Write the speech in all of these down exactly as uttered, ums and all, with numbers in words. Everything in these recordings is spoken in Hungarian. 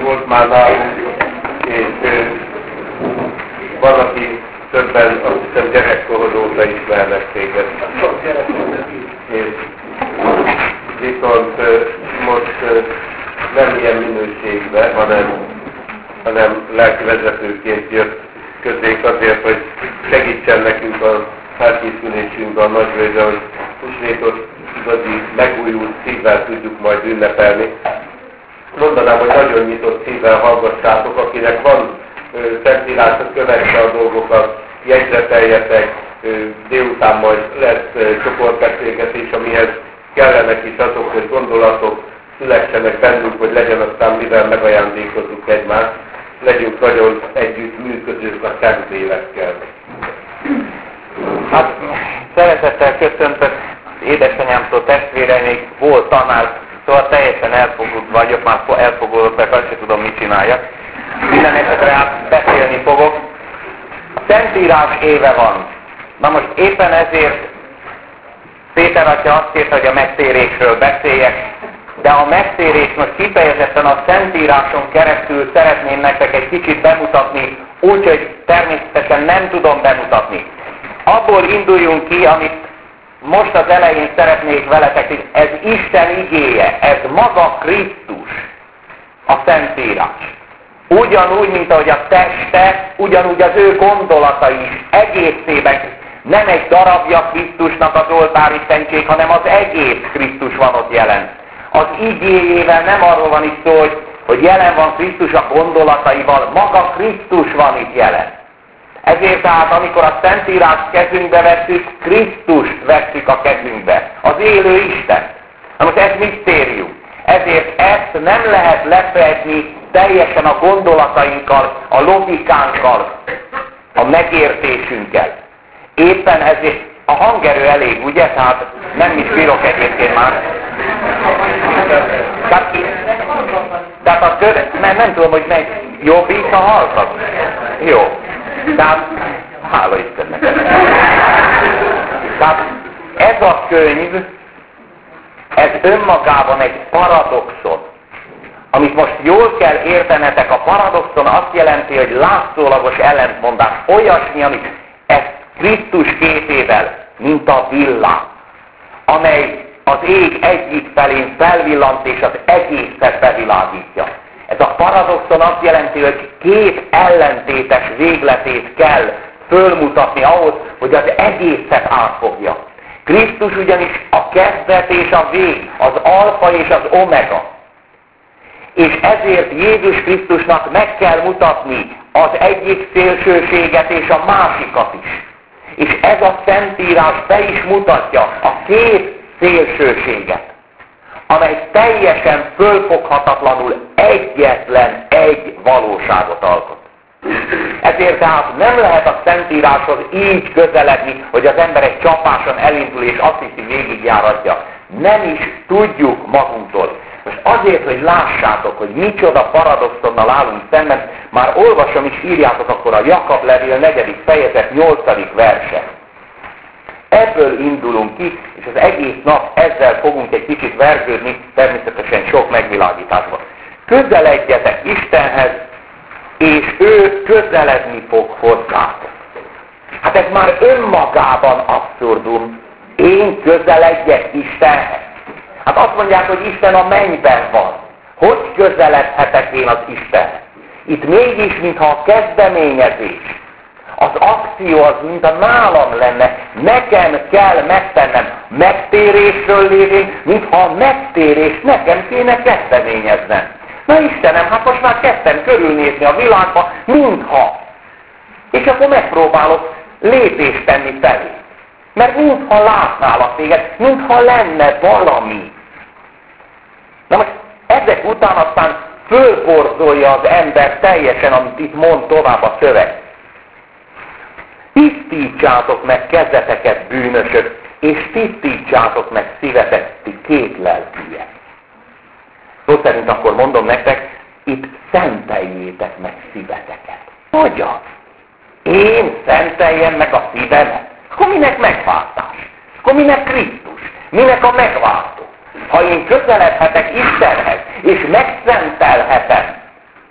volt már nálunk, és van, aki többen, azt hiszem, gyerekkor óta ismernek téged. És viszont most nem ilyen minőségben, hanem, hanem lelkivezetőként jött közénk azért, hogy segítsen nekünk a felkészülésünk a nagyvőre, hogy húsvétot igazi megújult szívvel tudjuk majd ünnepelni. Mondanám, hogy nagyon nyitott szívvel hallgassátok, akinek van szentírás, kövesse a dolgokat, jegyzeteljetek, délután majd lesz csoportbeszélgetés, amihez kellenek is azok, hogy gondolatok szülessenek bennünk, hogy legyen aztán mivel megajándékozzuk egymást, legyünk nagyon együtt működők a Szentlélekkel. Hát szeretettel köszöntök édesanyámtól testvéreimig, volt tanár, szóval teljesen elfogult vagyok, már elfogulottak, azt sem tudom, mit csináljak. Minden esetre hát beszélni fogok. A Szentírás éve van. Na most éppen ezért Péter atya azt kérte, hogy a megtérésről beszéljek, de a megtérés most kifejezetten a Szentíráson keresztül szeretném nektek egy kicsit bemutatni, úgyhogy természetesen nem tudom bemutatni. Abból induljunk ki, amit most az elején szeretnék veletek, hogy ez Isten igéje, ez maga Krisztus, a Szentírás. Ugyanúgy, mint ahogy a teste, ugyanúgy az ő gondolatai is egészében, nem egy darabja Krisztusnak az oltári szentség, hanem az egész Krisztus van ott jelen. Az igéjével nem arról van itt szó, hogy, hogy jelen van Krisztus a gondolataival, maga Krisztus van itt jelen. Ezért tehát, amikor a Szentírást kezünkbe vesszük, Krisztust vesszük a kezünkbe, az élő Isten. Na most ez misztérium. Ezért ezt nem lehet lefedni teljesen a gondolatainkkal, a logikánkkal, a megértésünkkel. Éppen ezért a hangerő elég, ugye? Tehát nem is bírok egyébként már. Tehát, tehát a köve, mert nem tudom, hogy meg jobb így, ha hallgat. Jó. Tehát, hála Istennek. Tehát ez a könyv, ez önmagában egy paradoxon. Amit most jól kell értenetek, a paradoxon azt jelenti, hogy látszólagos ellentmondás, olyasmi, amit ezt Krisztus képével, mint a villám, amely az ég egyik felén felvillant és az egészet bevilágítja. Ez a paradoxon azt jelenti, hogy két ellentétes végletét kell fölmutatni ahhoz, hogy az egészet átfogja. Krisztus ugyanis a kezdet és a vég, az alfa és az omega. És ezért Jézus Krisztusnak meg kell mutatni az egyik szélsőséget és a másikat is. És ez a Szentírás be is mutatja a két szélsőséget, amely teljesen fölfoghatatlanul egyetlen egy valóságot alkot. Ezért tehát nem lehet a Szentíráshoz így közeledni, hogy az ember egy csapáson elindul és azt hiszi végigjáratja. Nem is tudjuk magunktól. Most azért, hogy lássátok, hogy micsoda paradoxonnal állunk szemben, már olvasom is, írjátok akkor a Jakab levél negyedik fejezet nyolcadik verse. Ebből indulunk ki, és az egész nap ezzel fogunk egy kicsit vergődni, természetesen sok megvilágításban. Közeledjetek Istenhez, és ő közeledni fog hozzátok. Hát ez már önmagában abszurdum. Én közeledjek Istenhez. Hát azt mondják, hogy Isten a mennyben van. Hogy közeledhetek én az Istenhez? Itt mégis, mintha a kezdeményezés, az akció az, mint a nálam lenne, nekem kell megtennem. Megtérésről lévén, mintha a megtérés nekem kéne kezdeményeznem. Na Istenem, hát most már kezdtem körülnézni a világba, mintha. És akkor megpróbálok lépést tenni felé. Mert mintha látnálak téged, mintha lenne valami. Na most ezek után aztán fölborzolja az ember teljesen, amit itt mond tovább a szöveg. Tisztítsátok meg kezeteket, bűnösök, és tisztítsátok meg szívetek, ti két lelkűek. Szó szerint akkor mondom nektek, itt szenteljétek meg szíveteket. Hogyan? Én szenteljem meg a szívemet? Akkor minek megváltás? Akkor minek Krisztus? Minek a megváltó? Ha én közeledhetek Istenhez, és megszentelhetem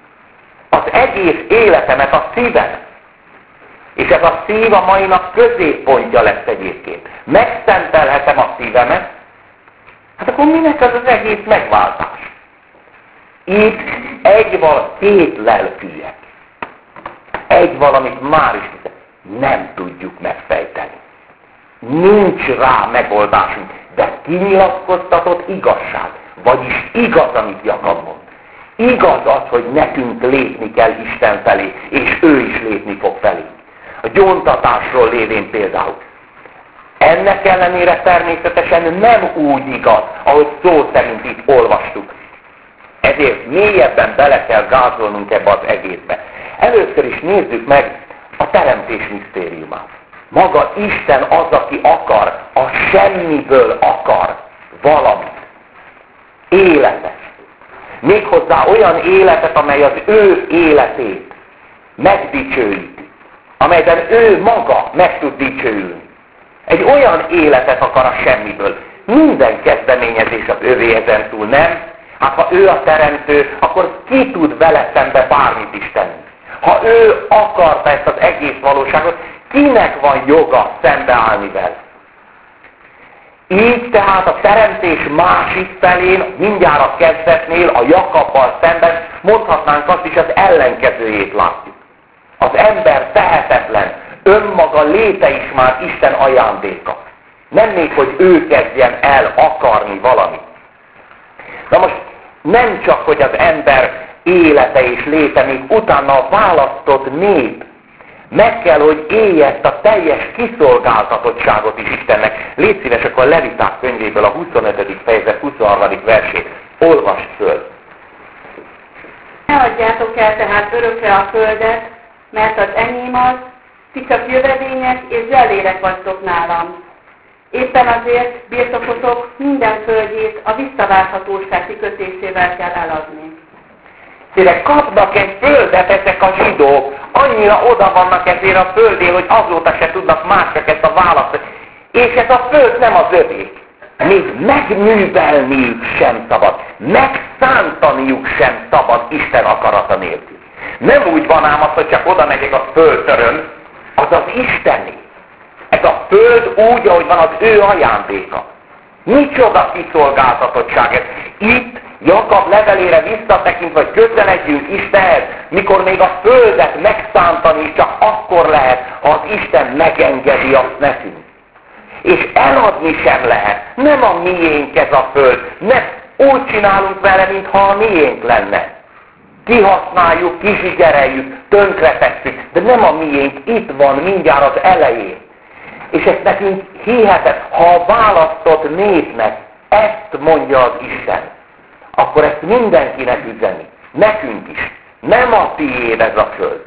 egész életemet, a szívemet. És ez a szív a mai nap középpontja lesz egyébként. Megszentelhetem a szívemet, hát akkor minek az az egész megváltás? Itt egy val, két lelkűek. Egy valamit már is nem tudjuk megfejteni. Nincs rá megoldásunk, de kinyilatkoztatott igazság. Vagyis igaz, amit Jakab mond. Igaz az, hogy nekünk lépni kell Isten felé, és ő is lépni fog felé. A gyóntatásról lévén például. Ennek ellenére természetesen nem úgy igaz, ahogy szó szerint itt olvastuk. Ezért mélyebben bele kell gázolnunk ebbe az egészbe. Először is nézzük meg a teremtés misztériumát. Maga Isten az, aki akar, a semmiből akar valamit. Életet. Méghozzá olyan életet, amely az ő életét megdicsőíti. Amelyben ő maga meg tud dicsőülni. Egy olyan életet akar a semmiből. Minden kezdeményezés az övé ezen túl, nem? Hát ha ő a teremtő, akkor ki tud vele szembe bármit is tenni? Ha ő akarta ezt az egész valóságot, kinek van joga szembeállni vele? Így tehát a teremtés másik felén, mindjárt a kezdetnél, a Jakabbal szemben mondhatnánk azt is, az ellenkezőjét látjuk. Az ember tehetetlen, önmaga léte is már Isten ajándéka. Nem még, hogy ő kezdjen el akarni valamit. Na most nem csak, hogy az ember élete és léte, még utána a választott nép meg kell, hogy élje ezt a teljes kiszolgáltatottságot is Istennek. Légy szíves, akkor a Leviták könyvéből a huszonötödik fejezet huszonharmadik versét olvasd föl. Ne adjátok el tehát örökre a földet, mert az enyém az, ti csak jövedények és zselérek vagytok nálam. Éppen azért birtokotok minden földjét a visszaválthatóság kikötésével kell eladni. Tényleg kapnak egy földet ezek a zsidók, annyira oda vannak ezért a földén, hogy azóta se tudnak más csak ezt a választ. És ez a föld nem az övék. Még megművelniük sem szabad, megszántaniuk sem szabad Isten akarata nélkül. Nem úgy van ám az, hogy csak oda megyek a földtörön, az az Istené. Ez a föld úgy, ahogy van, az ő ajándéka. Micsoda kiszolgáltatottság ez. Itt Jakab levelére visszatekintve, hogy közeledjünk Istenhez, mikor még a földet megszántani csak akkor lehet, ha az Isten megengedi azt nekünk. És eladni sem lehet. Nem a miénk ez a föld. Nem úgy csinálunk vele, mintha a miénk lenne. Kihasználjuk, kizsigereljük, tönkretesszük, de nem a miénk, itt van mindjárt az elején. És ezt nekünk hihetet, ha a választott népnek ezt mondja az Isten, akkor ezt mindenkinek üzeni. Nekünk is. Nem a tiéd ez a föld.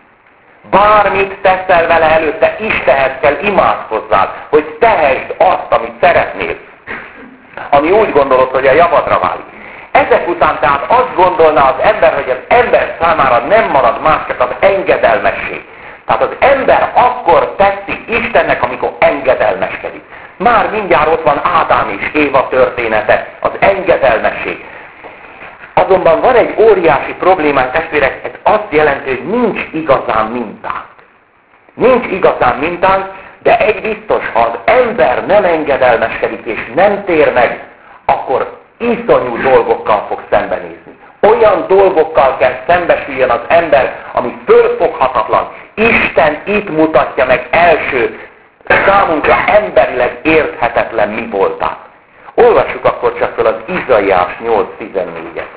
Bármit teszel vele előtte, Istenhez kell imádkozzál, hogy tehesd azt, amit szeretnél. Ami úgy gondolod, hogy a javadra válik. Ezek után tehát azt gondolná az ember, hogy az ember számára nem marad más, csak az engedelmesség. Tehát az ember akkor teszi Istennek, amikor engedelmeskedik. Már mindjárt ott van Ádám és Éva története, az engedelmesség. Azonban van egy óriási problémánk, testvérek, ez azt jelenti, hogy nincs igazán mintánk. Nincs igazán mintánk, de egy biztos, ha az ember nem engedelmeskedik és nem tér meg, akkor iszonyú dolgokkal fog szembenézni. Olyan dolgokkal kell szembesüljön az ember, ami fölfoghatatlan. Isten itt mutatja meg első számunkra emberileg érthetetlen mi voltát. Olvassuk akkor csak fel az Izaiás nyolc tizennégyet.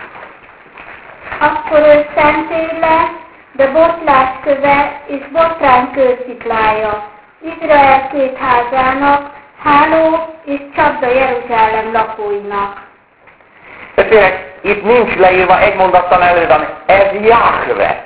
Akkor ő szentély lesz, de botlás köve és botrány kősziklája. Izrael két házának, háló és csapda Jeruzsálem lakóinak. Tényleg, itt nincs leírva egy mondattal előbb, ez Jahve.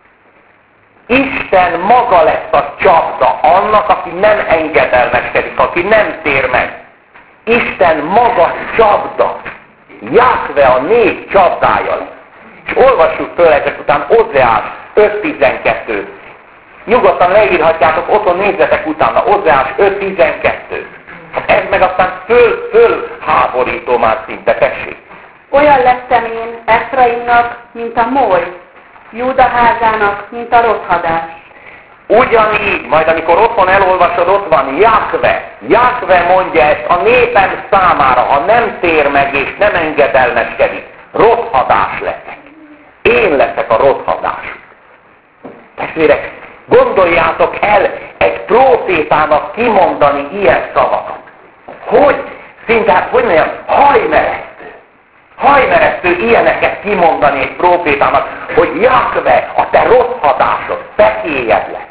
Isten maga lesz a csapda annak, aki nem engedelmeskedik, aki nem tér meg. Isten maga csapda. Jahve a nép csapdája lesz. És olvassuk föl ezek után Ozeás öt tizenkettőt. Nyugodtan leírhatjátok, otthon nézzetek utána, Ozeás öt tizenkettő. Hát ez meg aztán föl, föl háborító már szinte, tessék. Olyan lettem én Efraimnak, mint a moly, Júda házának, mint a rothadás. Ugyanígy, majd amikor otthon elolvasod, ott van Jahve. Jahve mondja ezt a népem számára, ha nem tér meg és nem engedelmeskedik, rothadás leszek. Én leszek a rothadás. Testvérek, gondoljátok el egy prófétának kimondani ilyen szavakat. Hogy? Szinte, hogy mondjam, hajmeresztő. Hajmeresztő ilyeneket kimondani egy prófétának, hogy Jahve, a te rothadásod, fekélyed lesz.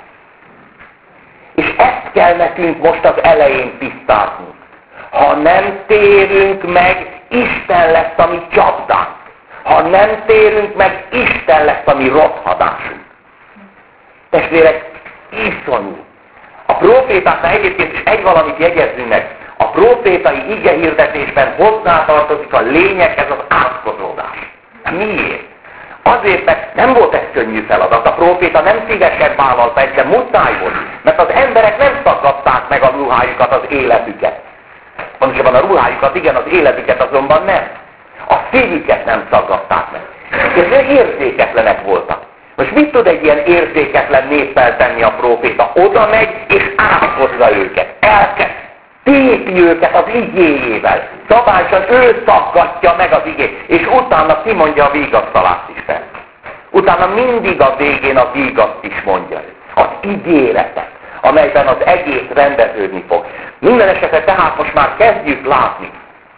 És ezt kell nekünk most az elején tisztáznunk. Ha nem térünk meg, Isten lesz a mi csapdánk. Ha nem térünk meg, Isten lesz a mi rothadásunk. Testvérek, iszonyú. A prófétáknál egyébként is egy valamit jegyezzünk meg. A prófétai igehirdetésben hozzátartozik a lényeg, ez az átkozódás. Miért? Azért, mert nem volt ez könnyű feladat. A próféta nem szívesen vállalta, egyszer muszáj volt. Mert az emberek nem szaggatták meg a ruhájukat, az életüket. Pontosabban a ruhájukat, igen, az életüket azonban nem. A szívüket nem szaggatták meg. És érzéketlenek voltak. Most mit tud egy ilyen érzéketlen néppel tenni a próféta? Oda megy és átkozza őket. Elkezd. Tépi őket az igéjével. Szabályosan ő szaggatja meg az igét. És utána kimondja a vigasztalást is fel. Utána mindig a végén a vigaszt is mondja ő. Az ígéretet, amelyben az egész rendeződni fog. Minden esetre tehát most már kezdjük látni.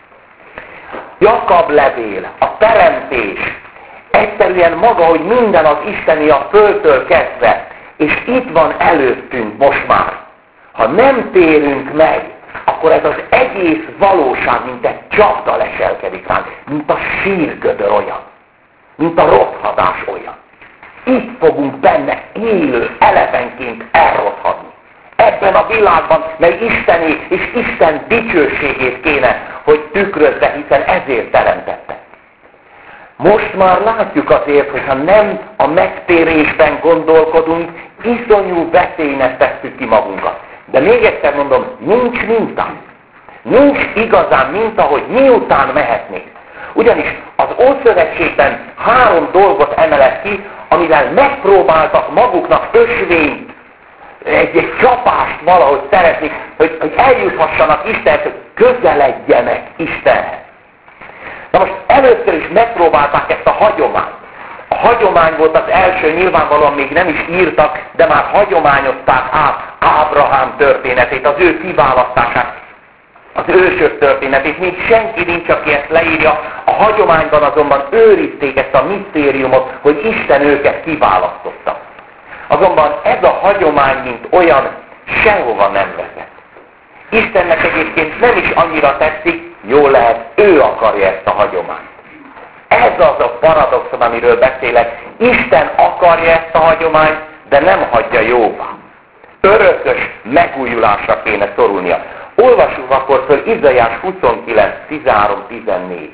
Jakab levél, a teremtés, egyszerűen maga, hogy minden az isteni a földtől kezdve. És itt van előttünk most már. Ha nem térünk meg, akkor ez az egész valóság, mint egy csapda leselkedik ránk, mint a sírgödör olyan, mint a rothadás olyan. Itt fogunk benne élő elevenként elrothadni. Ebben a világban, mely Istené és Isten dicsőségét kéne, hogy tükrözze, hiszen ezért teremtette. Most már látjuk azért, hogyha nem a megtérésben gondolkodunk, iszonyú veszélynek tesszük ki magunkat. De még egyszer mondom, nincs minta. Nincs igazán minta, hogy miután mehetnék. Ugyanis az Ószövetségben három dolgot emelett ki, amivel megpróbáltak maguknak ösvényt, egy, egy csapást valahogy szeretni, hogy, hogy eljuthassanak Istenhez, hogy közeledjenek Istenhez. Na most először is megpróbálták ezt a hagyományt. A hagyomány volt az első, nyilvánvalóan még nem is írtak, de már hagyományozták át Ábrahám történetét, az ő kiválasztását, az ősök történetét. Még senki nincs, aki ezt leírja. A hagyományban azonban őrizték ezt a misztériumot, hogy Isten őket kiválasztotta. Azonban ez a hagyomány, mint olyan, sehova nem vezet. Istennek egyébként nem is annyira tetszik, jól lehet, ő akarja ezt a hagyományt. Ez az a paradoxon, amiről beszélek. Isten akarja ezt a hagyományt, de nem hagyja jóvá. Örökös megújulásra kéne szorulnia. Olvassuk akkor föl Izaiás huszonkilenc, tizenhárom, tizennégy.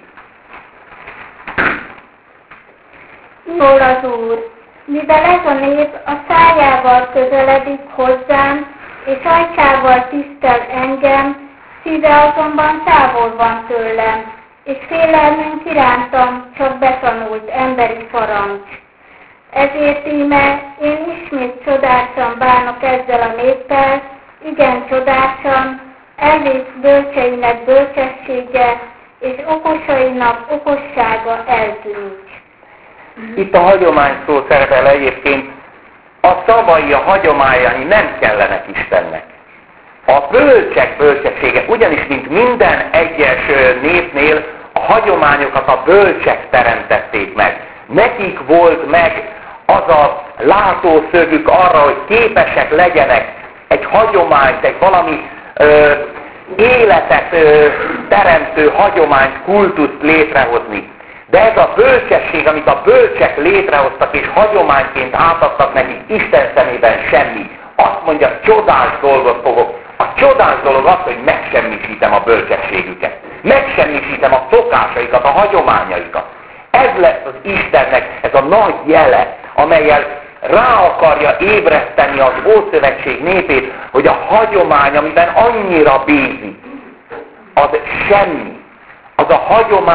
Szól az Úr, mivel ez a nép a szájával közeledik hozzám, és ajkával tisztel engem, szíve azonban távol van tőlem, és félelmünk irántam csak betanult emberi parancs. Ezért íme én ismét csodásan bánok ezzel a néppel, igen csodásan, elvész bölcseinek bölcsessége, és okosainak okossága eltűnik. Itt a hagyomány szó szerepel egyébként, a szavai, a hagyományai nem kellenek Istennek. A bölcsek bölcsessége, ugyanis mint minden egyes népnél, a hagyományokat a bölcsek teremtették meg. Nekik volt meg az a látószögük arra, hogy képesek legyenek egy hagyományt, egy valami ö, életet ö, teremtő hagyományt, kultuszt létrehozni. De ez a bölcsesség, amit a bölcsek létrehoztak és hagyományként átadtak nekik, Isten szemében semmi. Azt mondja, csodás dolgot fogok. A csodás dolog az, hogy megsemmisítem a bölcsességüket. Megsemmisítem a szokásaikat, a hagyományaikat. Ez lesz az Istennek, ez a nagy jele, amellyel rá akarja ébreszteni az Ószövetség népét, hogy a hagyomány, amiben annyira bízik, az semmi. Az a hagyomány,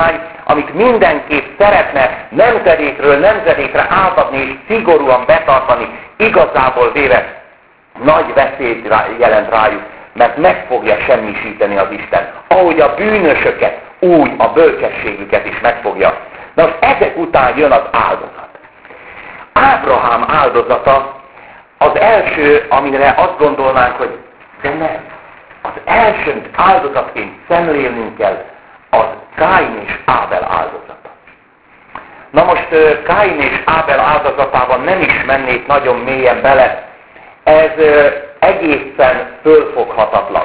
amit mindenképp szeretne nemzedékről nemzedékre átadni és szigorúan betartani, igazából véve nagy veszélyt jelent rájuk, mert meg fogja semmisíteni az Isten. Ahogy a bűnösöket, úgy a bölcsességüket is megfogja. Na most ezek után jön az áldozat. Ábrahám áldozata az első, amire azt gondolnánk, hogy de nem. Az első áldozatként szemlélnünk kell az Káin és Ábel áldozata. Na most Káin és Ábel áldozatában nem is mennék nagyon mélyen bele. Ez egészen fölfoghatatlan.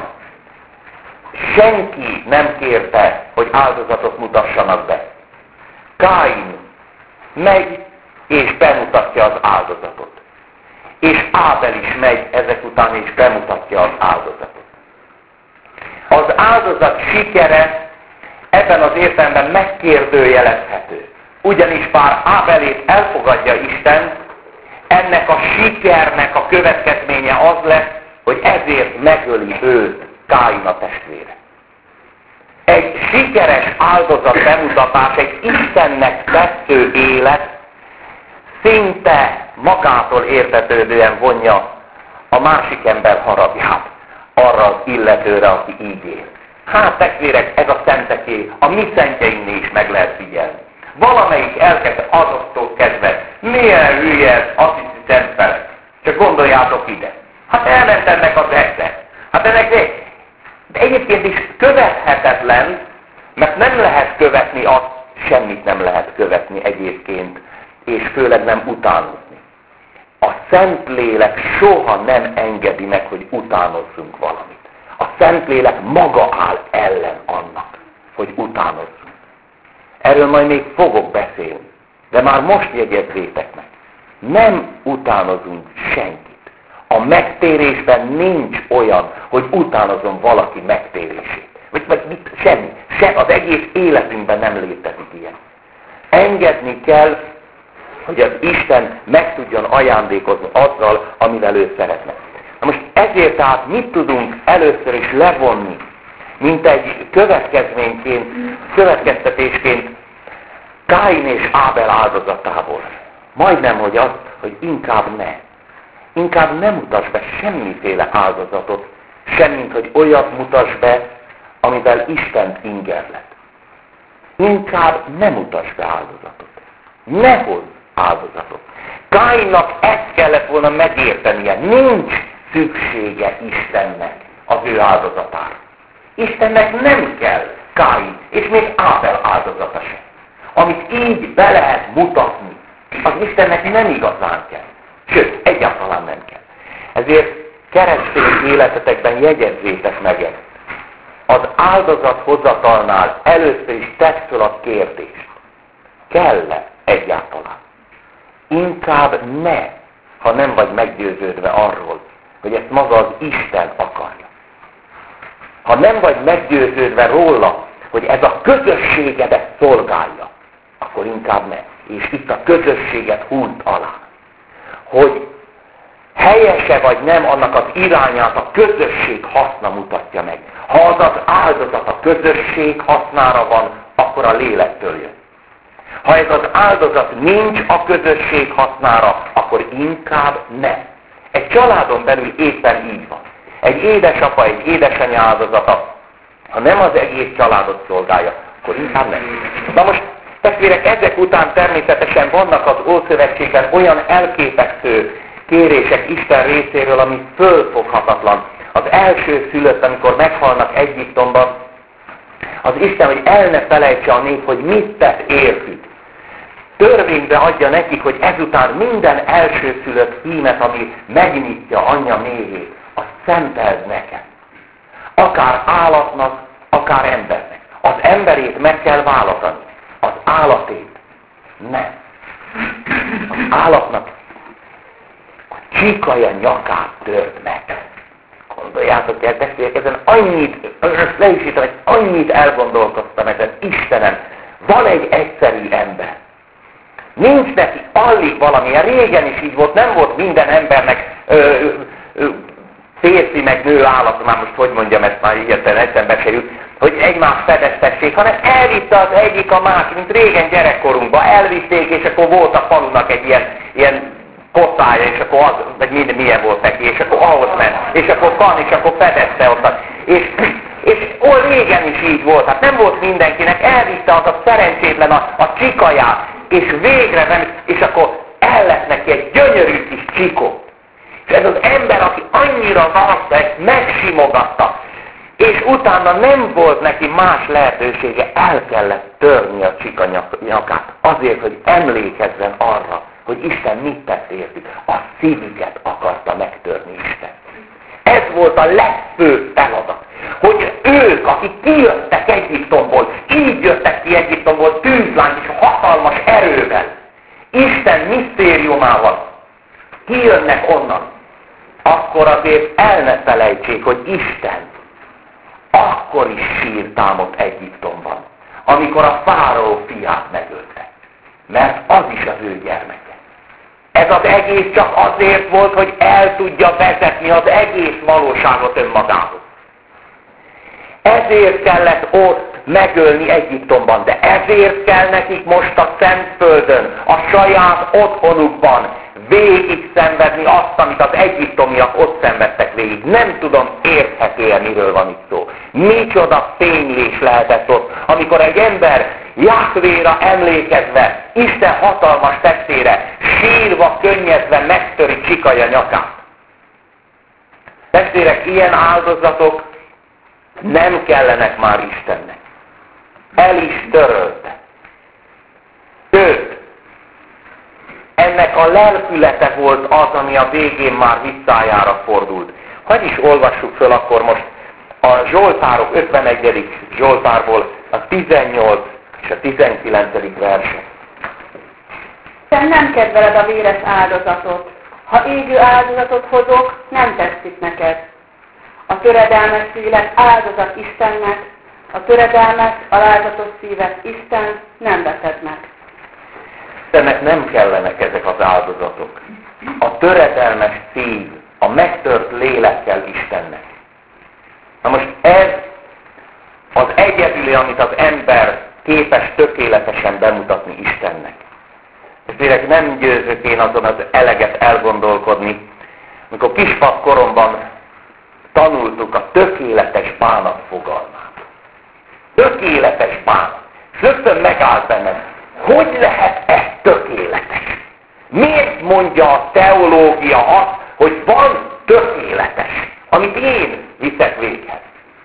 Senki nem kérte, hogy áldozatot mutassanak be. Káin megy és bemutatja az áldozatot. És Ábel is megy ezek után és bemutatja az áldozatot. Az áldozat sikere ebben az értelemben megkérdőjelezhető. Ugyanis bár Ábelét elfogadja Isten, ennek a sikernek a következménye az lesz, hogy ezért megöli őt Káin a testvére. Egy sikeres áldozat bemutatás, egy Istennek tetsző élet szinte magától értetődően vonja a másik ember haragját arra az illetőre, aki így él. Hát testvérek, ez a szenteké, a mi szentjeinknél is meg lehet figyelni. Valamelyik elkezd azoktól kezdve, milyen hülye ez, azt hiszi szentfelek. Csak gondoljátok ide. Hát elment ennek az egyszer. Hát ennek de, de egyébként is követhetetlen, mert nem lehet követni azt, semmit nem lehet követni egyébként, és főleg nem utánozni. A Szentlélek soha nem engedi meg, hogy utánozzunk valamit. A Szentlélek maga áll ellen annak, hogy utánozzunk. Erről majd még fogok beszélni, de már most jegyezzétek meg. Nem utánozunk senkit. A megtérésben nincs olyan, hogy utánozom valaki megtérését. Vagy, vagy mit, semmi. Se, az egész életünkben nem létezik ilyen. Engedni kell, hogy az Isten meg tudjon ajándékozni azzal, amivel ő szeretne. Na most ezért tehát mit tudunk először is levonni, mint egy következményként, következtetésként Káin és Ábel áldozatából. Majdnem, hogy az, hogy inkább ne. Inkább nem mutasd be semmiféle áldozatot, semmint, hogy olyat mutasd be, amivel Istent ingerled. Inkább nem mutasd be áldozatot. Ne hozz áldozatot. Káinnak ezt kellett volna megértenie. Nincs szüksége Istennek az ő áldozatára. Istennek nem kell Káin, és még Ábel áldozata sem. Amit így be lehet mutatni, az Istennek nem igazán kell. Sőt, egyáltalán nem kell. Ezért keresztény életetekben jegyezzétek meg ezt. Az áldozathozatalnál először is tedd föl a kérdést. Kell-e egyáltalán? Inkább ne, ha nem vagy meggyőződve arról, hogy ezt maga az Isten akarja. Ha nem vagy meggyőződve róla, hogy ez a közösségedet szolgálja, akkor inkább ne. És itt a közösséget húzd alá. Hogy helyese vagy nem, annak az irányát a közösség haszna mutatja meg. Ha az az áldozat a közösség hasznára van, akkor a lélektől jön. Ha ez az áldozat nincs a közösség hasznára, akkor inkább ne. Egy családon belül éppen így van. Egy édesapa, egy édesanyja áldozata, ha nem az egész családot szolgálja, akkor inkább nem. Na most, testvérek, ezek után természetesen vannak az Ószövetségben olyan elképesztő kérések Isten részéről, ami fölfoghatatlan. Az első szülött, amikor meghalnak Egyiptomban, az Isten, hogy el ne felejtse a nép, hogy mit tett értük. Törvénybe adja nekik, hogy ezután minden elsőszülött hímet, ami megnyitja anyja méhét, azt szenteld nekem. Akár állatnak, akár embernek. Az emberét meg kell választani. Az állatét nem. Az állatnak a csíkaja nyakát tört meg. Gondoljátok el, testvérek, ezen annyit, ezt le is írtam, hogy annyit elgondolkoztam ezen, Istenem, van egy egyszerű ember. Nincs neki alig valamilyen, régen is így volt, nem volt minden embernek ö, ö, férfi meg nő állat, már most hogy mondjam, ezt már hirtelen eszembe se jut, hogy egymást fedeztessék, hanem elvitte az egyik a másik, mint régen gyerekkorunkban, elvitték, és akkor volt a falunak egy ilyen, ilyen kocája, és akkor az, vagy milyen, milyen volt neki, és akkor ahhoz ment, és akkor kan, és akkor fedezte ott. És, és ó, régen is így volt, hát nem volt mindenkinek, elvitte az a szerencsétlen a, a csikaját, és végre nem, és akkor el lett neki egy gyönyörű kis csikó. És ez az ember, aki annyira várta, ezt megsimogatta, és utána nem volt neki más lehetősége, el kellett törni a csika nyakát, azért, hogy emlékezzen arra, hogy Isten mit tett értük. A szívüket akarta megtörni Isten. Ez volt a legfőbb feladat, hogy ők, akik kijöttek Egyiptomból, így jöttek ki Egyiptomból tűzláng és hatalmas erővel, Isten misztériumával kijönnek onnan, akkor azért el ne felejtsék, hogy Isten akkor is sír támadt Egyiptomban, amikor a fáraó fiát megölte. Mert az is az ő gyermeke. Ez az egész csak azért volt, hogy el tudja vezetni az egész valóságot önmagához. Ezért kellett ott megölni Egyiptomban, de ezért kell nekik most a Szentföldön, a saját otthonukban végig szenvedni azt, amit az egyiptomiak ott szenvedtek végig. Nem tudom, érthetően miről van itt szó. Micsoda fénylés lehetett ott, amikor egy ember Jahvéra emlékezve, Isten hatalmas tettére, sírva, könnyezve megtöri csikaja nyakát. Testvérek, ilyen áldozatok nem kellenek már Istennek. El is törölte. Sőt, ennek a lelkülete volt az, ami a végén már visszájára fordult. Hogy is olvassuk föl akkor most a Zsoltárok ötvenegyedik Zsoltárból a tizennyolc és a tizenkilencedik verset. Isten nem kedveled a véres áldozatot. Ha égő áldozatot hozok, nem tetszik neked. A töredelmes szívet áldozat Istennek, a töredelmes, alázatos szívet Isten nem veszed meg. Istennek nem kellenek ezek az áldozatok. A töredelmes szív, a megtört lélekkel Istennek. Na most ez az egyedüli, amit az ember képes tökéletesen bemutatni Istennek. Ezért nem győzök én azon az eleget elgondolkodni, amikor kispap koromban tanultuk a tökéletes bánat fogalmát. Tökéletes bánat. És rögtön megállt bennem, hogy lehet ez tökéletes? Miért mondja a teológia azt, hogy van tökéletes, amit én viszek véghez?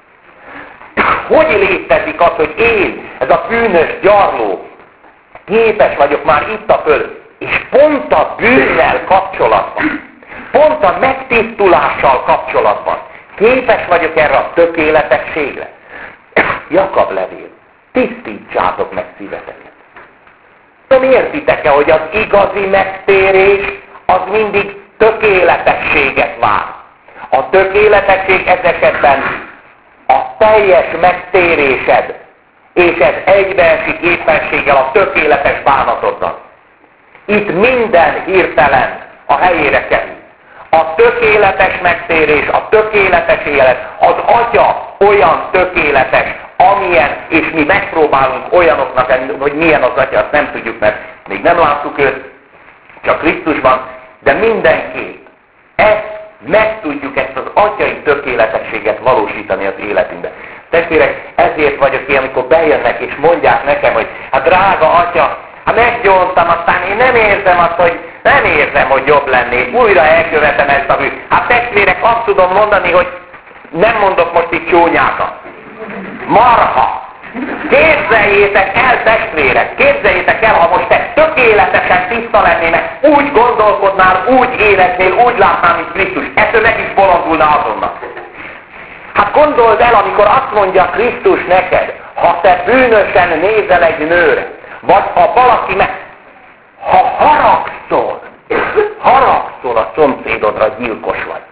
Hogy létezik az, hogy én, ez a bűnös gyarló, képes vagyok már itt a föld, és pont a bűnnel kapcsolatban, pont a megtisztulással kapcsolatban képes vagyok erre a tökéletességre. Jakab levél, tisztítsátok meg szíveteket. Nem értitek-e, hogy az igazi megtérés az mindig tökéletességet vár. A tökéletesség ez esetben a teljes megtérésed, és ez egybeesik éppenséggel a tökéletes bánatoddal. Itt minden hirtelen a helyére kerül. A tökéletes megtérés, a tökéletes élet, az Atya olyan tökéletes, amilyen, és mi megpróbálunk olyanoknak, hogy milyen az Atya, azt nem tudjuk, mert még nem láttuk őt, csak Krisztusban, de mindenképp ezt meg tudjuk ezt az atyai tökéletességet valósítani az életünkben. Testvérek, ezért vagyok én, amikor bejönnek és mondják nekem, hogy hát drága atya, hát meggyóntam, aztán én nem érzem azt, hogy nem érzem, hogy jobb lennék, újra elkövetem ezt a bűt. Hát testvérek, azt tudom mondani, hogy nem mondok most itt csúnyákat. Marha! Képzeljétek el, testvérek, képzeljétek el, ha most te tökéletesen tiszta lennél, meg úgy gondolkodnál, úgy életnél, úgy látnál, mint Krisztus. Ettől meg is bolondulna azonnal. Hát gondold el, amikor azt mondja Krisztus neked, ha te bűnösen nézel egy nőre, vagy ha valaki meg... Ha haragszol, haragszol a szomszédodra, gyilkos vagy.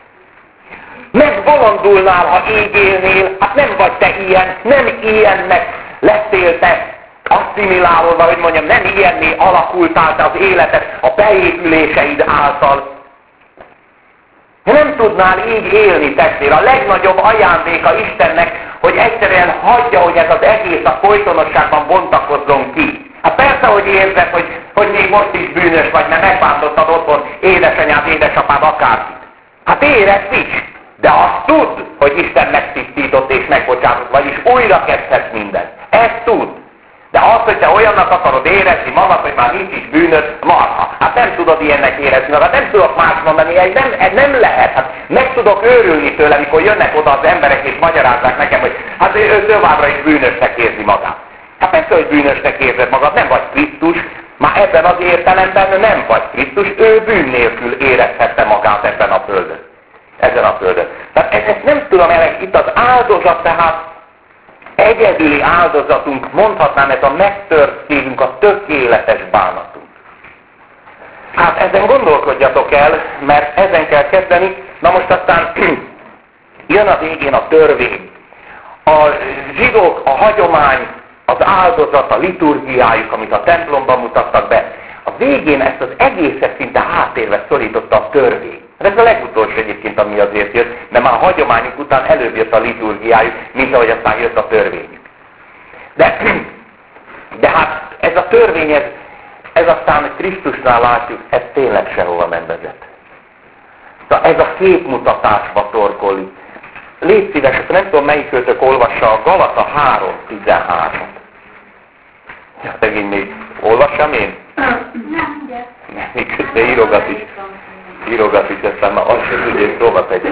Megbolondulnál, ha így élnél, hát nem vagy te ilyen, nem ilyennek lettél te asszimilálódva, hogy mondjam, nem ilyenné alakultál te az életed a beépüléseid által. Nem tudnál így élni, testvér. A legnagyobb ajándéka Istennek, hogy egyszerűen hagyja, hogy ez az egész a folytonosságban bontakozzon ki. Hát persze, hogy érzed, hogy, hogy még most is bűnös vagy, mert megbántottad otthon édesanyád, édesapád, akárkit. Hát érezd is, de azt tudd, hogy Isten megtisztított és megbocsátott, vagyis újra kezdhetsz mindent. Ezt tudd. De azt, hogy te olyannak akarod érezni magad, hogy már nincs is bűnöd, marha. Hát nem tudod ilyennek érezni magad, nem tudok más mondani, ez nem, ez nem lehet. Hát meg tudok őrülni tőle, amikor jönnek oda az emberek és magyarázzák nekem, hogy hát ő továbbra is bűnösnek érzi magát. Hát persze, hogy bűnösnek érzed magad, nem vagy Krisztus, már ebben az értelemben nem vagy Krisztus, ő bűn nélkül érezhette magát ebben a földön. Ezen a földön. Tehát ezt nem tudom el, itt az áldozat, tehát egyedüli áldozatunk, mondhatnám, ez a megtört szívünk, a tökéletes bánatunk. Hát ezen gondolkodjatok el, mert ezen kell kezdeni. Na most aztán jön a végén a törvény. A zsidók, a hagyomány, az áldozat, a liturgiájuk, amit a templomban mutattak be, a végén ezt az egészet szinte háttérbe szorította a törvény. Ez a legutolsó egyébként, ami azért jött, mert már a hagyományuk után előbb jött a liturgiájuk, mint ahogy aztán jött a törvényük. De, de hát ez a törvény, ez, ez aztán Krisztusnál látjuk, ez tényleg sehova nem vezet. Ez a képmutatásba torkolik. Légy szíves, nem tudom melyikőtök olvassa a Galata három tizenhárom. Ja, megint még olvassam én? Nem, de. Nem, miközben írogat is. Írogat is, aztán már azt sem tudja, hogy szóba tegyek.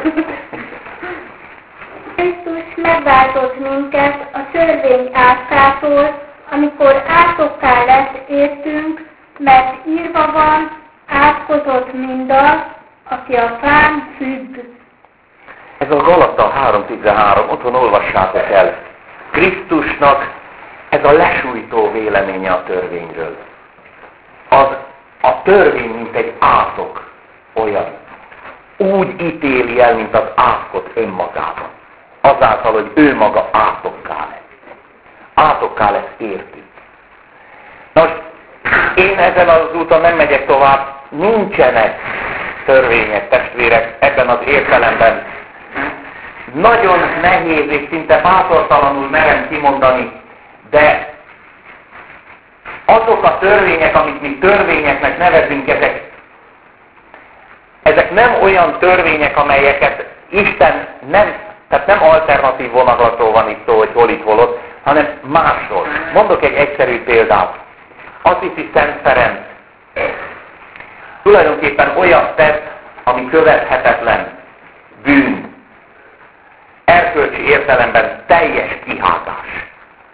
Krisztus megváltott minket a törvény átkától, amikor átokká lett értünk, mert írva van, átkozott mindaz, aki a fán függ. Ez a Galata három tizenhárom, otthon olvassátok el. Krisztusnak ez a lesújtó véleménye a törvényről. Az a törvény, mint egy átok, olyan. Úgy ítéli el, mint az átkot önmagában. Azáltal, hogy ő maga átokká lesz. Átokká lesz értünk. Nos, én ezen az úton nem megyek tovább. Nincsenek törvények, testvérek, ebben az értelemben. Nagyon nehéz és szinte bátortalanul merem kimondani, de azok a törvények, amit mi törvényeknek nevezünk, ezek, ezek nem olyan törvények, amelyeket Isten nem, tehát nem alternatív vonatról van itt szó, hogy hol itt, hol ott, hanem másról. Mondok egy egyszerű példát. Assisi Szent Ferenc tulajdonképpen olyat tett, ami követhetetlen bűn. Erkölcsi értelemben teljes kihátás.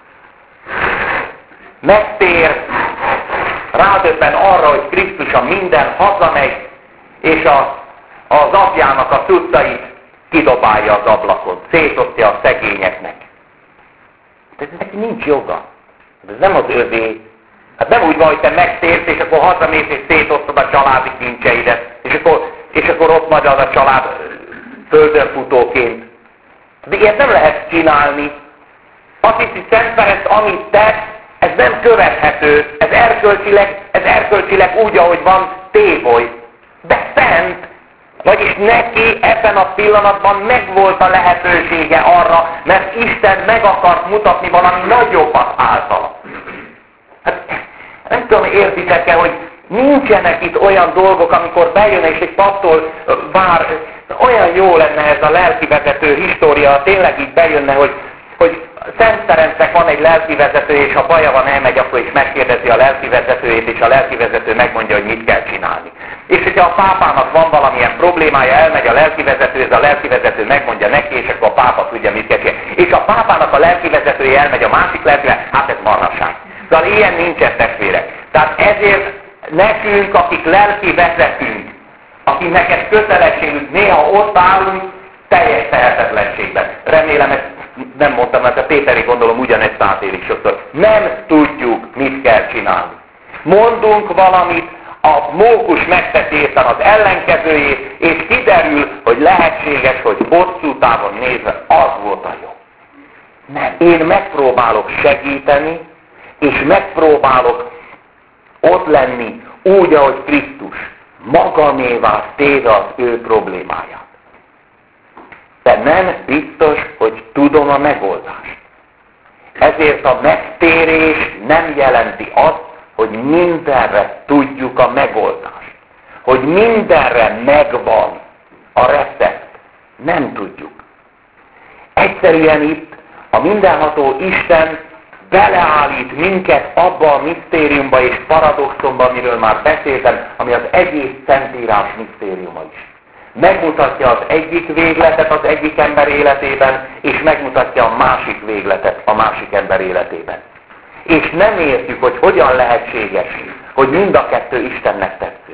Megtér, rádöbben arra, hogy Krisztus a minden, hazamegy, és a, az apjának a cuccait kidobálja az ablakon, szétosztja a szegényeknek. De ez neki nincs joga. Ez nem az övé. Hát nem úgy van, hogy te megtérsz, és akkor hazamész, és szétosztod a családi kincseidet, és akkor, és akkor ott marad a család földönfutóként. De ilyet nem lehet csinálni. Azt hiszi Szent Ferenc, amit tesz, ez nem követhető, ez erkölcsileg, ez erkölcsileg úgy, ahogy van, tévoly. De szent, vagyis neki ebben a pillanatban megvolt a lehetősége arra, mert Isten meg akart mutatni valami nagyobbat általa. Hát, nem tudom, értitek-e, hogy nincsenek itt olyan dolgok, amikor bejön és egy paptól vár, olyan jó lenne ez a lelkivezető história, tényleg így bejönne, hogy, hogy Szent Ferencnek van egy lelkivezető, és ha baja van, elmegy, akkor is megkérdezi a lelkivezetőjét, és a lelkivezető megmondja, hogy mit kell csinálni. És hogyha a pápának van valamilyen problémája, elmegy a lelkivezetőhez, a lelkivezető megmondja neki, és akkor a pápa tudja, mit kell csinálni. És a pápának a lelkivezetője elmegy a másik lelkivel, hát ez marhaság. Szóval ilyen nincsen, testvérek. Tehát ezért nekünk, akik lelki vezetünk, akiknek ez kötelességünk, néha ott állunk teljes tehetetlenségben. Remélem, ezt nem mondtam, mert a Péteri gondolom ugyanezt átélik sokszor. Nem tudjuk, mit kell csinálni. Mondunk valamit, a mókus megteszi éppen az ellenkezőjét, és kiderül, hogy lehetséges, hogy hosszú távon nézve az volt a jó. Nem. Én megpróbálok segíteni, és megpróbálok ott lenni úgy, ahogy Krisztus magamévá téve az ő problémáját. de nem biztos, hogy tudom a megoldást. Ezért a megtérés nem jelenti azt, hogy mindenre tudjuk a megoldást. Hogy mindenre megvan a recept. Nem tudjuk. Egyszerűen itt a mindenható Isten beleállít minket abba a misztériumba és paradoxonba, amiről már beszéltem, ami az egész Szentírás misztériuma is. Megmutatja az egyik végletet az egyik ember életében, és megmutatja a másik végletet a másik ember életében. És nem értjük, hogy hogyan lehetséges, hogy mind a kettő Istennek tetsző.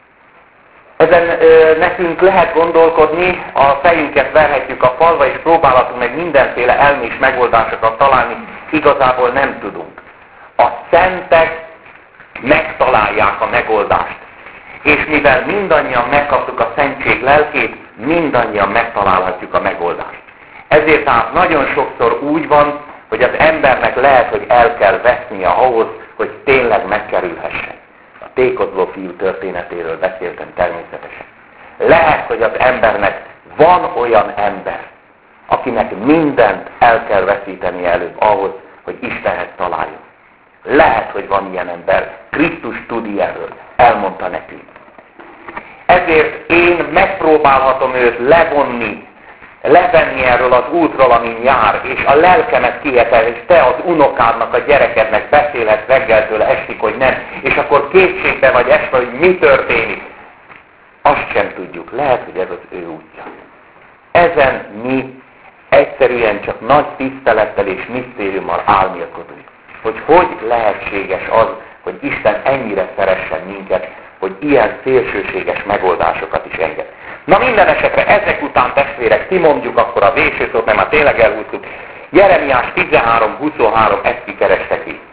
Ezen ö, nekünk lehet gondolkodni, a fejünket verhetjük a falva, és próbálhatunk meg mindenféle elmés megoldásokat találni, igazából nem tudunk. A szentek megtalálják a megoldást. És mivel mindannyian megkaptuk a szentség lelkét, mindannyian megtalálhatjuk a megoldást. Ezért tehát nagyon sokszor úgy van, hogy az embernek lehet, hogy el kell vesznie ahhoz, hogy tényleg megkerülhessen. A tékozló fiú történetéről beszéltem természetesen. Lehet, hogy az embernek van olyan ember, akinek mindent el kell veszíteni előbb ahhoz, hogy Istenhez találjon. Lehet, hogy van ilyen ember, Krisztus tud erről, elmondta nekünk. Ezért én megpróbálhatom őt levonni, levenni erről az útról, amin jár, és a lelkemet kihetel, és te az unokádnak, a gyerekednek beszélhetsz reggeltől estig, hogy nem, és akkor kétségbe vagy esve, hogy mi történik. Azt sem tudjuk. Lehet, hogy ez az ő útja. Ezen mi egyszerűen csak nagy tisztelettel és misztériummal álmélkodunk. Hogy hogy lehetséges az, hogy Isten ennyire szeressen minket, hogy ilyen szélsőséges megoldásokat is enged. Na minden esetre ezek után, testvérek, kimondjuk akkor a végsőszót, mert már tényleg elhúztuk. Jeremiás tizenhárom huszonhárom, ezt kikerestek ki.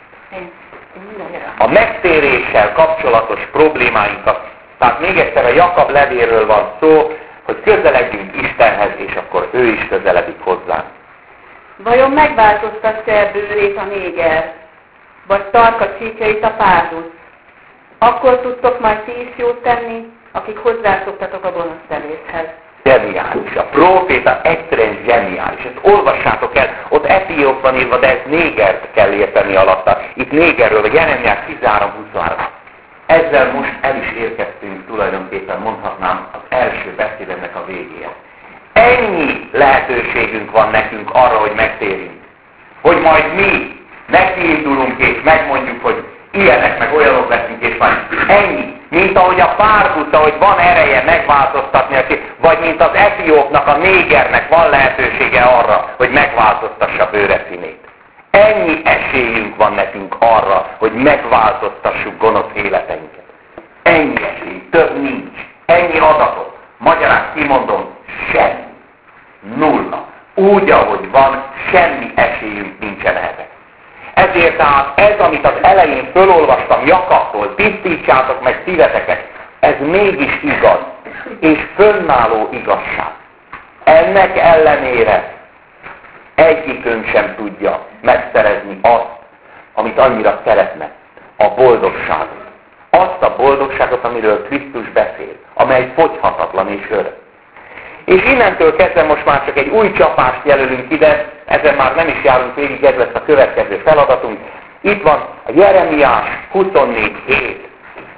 A megtéréssel kapcsolatos problémáinkat, tehát még egyszer a Jakab levéről van szó, hogy közeledjünk Istenhez, és akkor ő is közeledik hozzánk. Vajon megváltoztatja-e bőrét a néger, vagy tarka csíkjait a párduc? Akkor tudtok majd ti is jót tenni, akik hozzászoktatok a gonosz tevészhez. Zseniális. A próféta egyszerűen zseniális. Ezt olvassátok el. Ott Etióp van írva, de ez négert kell érteni alatta. Itt négerről, vagy Jeremiás tizenhárom huszonhárom. Ezzel most el is érkeztünk tulajdonképpen, mondhatnám, az első beszédemnek a végére. Ennyi lehetőségünk van nekünk arra, hogy megtérjünk. Hogy majd mi nekiindulunk és megmondjuk, hogy ilyenek meg olyanok leszünk, és van ennyi. Mint ahogy a párduc, ahogy van ereje megváltoztatni, vagy mint az etiópnak, a négernek van lehetősége arra, hogy megváltoztassa bőre színét. Ennyi esélyünk van nekünk arra, hogy megváltoztassuk gonosz életeinket. Ennyi esély, több nincs. Ennyi adatot. Magyarán kimondom, semmi. Nulla. Úgy, ahogy van, semmi esélyünk nincsen erre. Ezért tehát ez, amit az elején fölolvastam Jakabtól, tisztítsátok meg szíveteket, ez mégis igaz, és fönnálló igazság. Ennek ellenére egyikünk sem tudja megszerezni azt, amit annyira szeretne, a boldogságot. Azt a boldogságot, amiről Krisztus beszél, amely fogyhatatlan és örök. És innentől kezdve most már csak egy új csapást jelölünk ide, ezen már nem is járunk végig, ez lesz a következő feladatunk. Itt van a Jeremiás huszonnégy hét.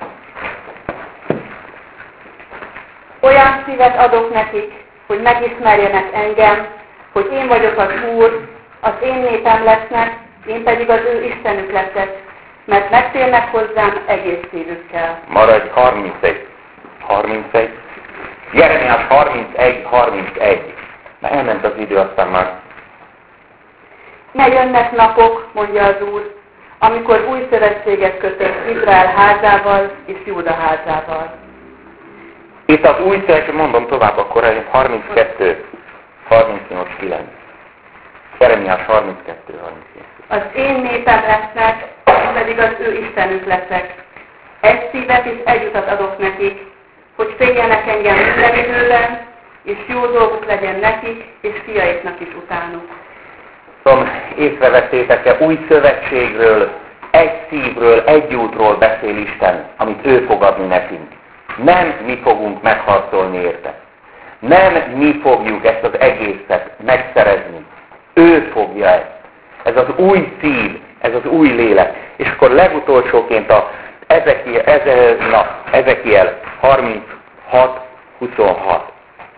Olyan szívet adok nekik, hogy megismerjenek engem, hogy én vagyok az Úr, az én népem lesznek, én pedig az ő Istenük leszek, mert megtérnek hozzám egész szívükkel. Maradj harmincegy. harmincegy. Jeremiás harmincegy harmincegy. Mert elment az idő, aztán már. Ne jönnek napok, mondja az Úr, amikor új szövetséget kötött Izrael házával és Júda házával. Itt az új szövetség, mondom tovább, akkor ez harminckettő, harmincnyolc, kilenc. Jeremiás harminckettő, harmincnyolc. Az én népem lesznek, én pedig az ő Istenük leszek. Egy szívet és egy utat adok nekik, hogy féljenek engem minden időben, és jó dolguk legyen nekik, és fiaiknak is utánuk. Tudom, észrevettétek-e, új szövetségről, egy szívről, egy útról beszél Isten, amit ő fog adni nekünk. Nem mi fogunk megharcolni érte. Nem mi fogjuk ezt az egészet megszerezni. Ő fogja ezt. Ez az új szív, ez az új lélek. És akkor legutolsóként a Ezekiel, Ezekiel, na, Ezekiel harminchat huszonhat.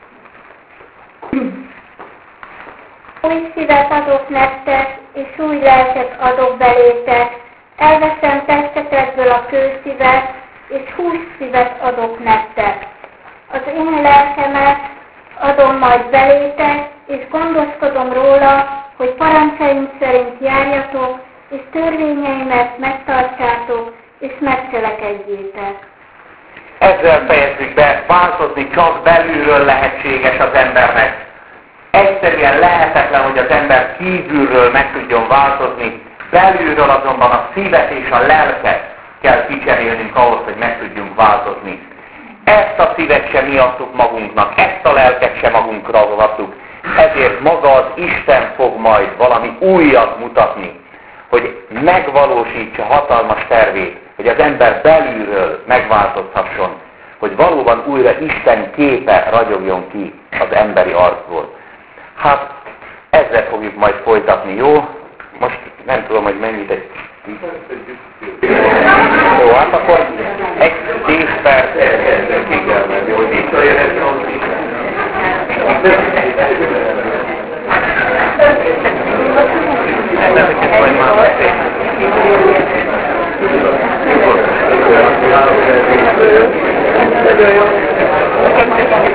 Új szívet adok nektek, és új lelket adok belétek. Elveszem testetekből a kőszívet, és hússzívet adok nektek. Az én lelkemet adom majd belétek, és gondoskodom róla, hogy parancsaim szerint járjatok, és törvényeimet megtartsátok, és megcselekedjétek. Ezzel fejezzük be, változni csak belülről lehetséges az embernek. Egyszerűen lehetetlen, hogy az ember kívülről meg tudjon változni, belülről azonban a szívet és a lelket kell kicserélnünk ahhoz, hogy meg tudjunk változni. Ezt a szívet sem mi adtuk magunknak, ezt a lelket sem magunkra adtuk. Ezért maga az Isten fog majd valami újat mutatni, hogy megvalósítsa hatalmas tervét, hogy az ember belülről megváltozhasson, hogy valóban újra Isten képe ragyogjon ki az emberi arcból. Hát ezzel fogjuk majd folytatni, jó? Most nem tudom, hogy mennyit egy... Jó, hát akkor egy tíz perc. Igen.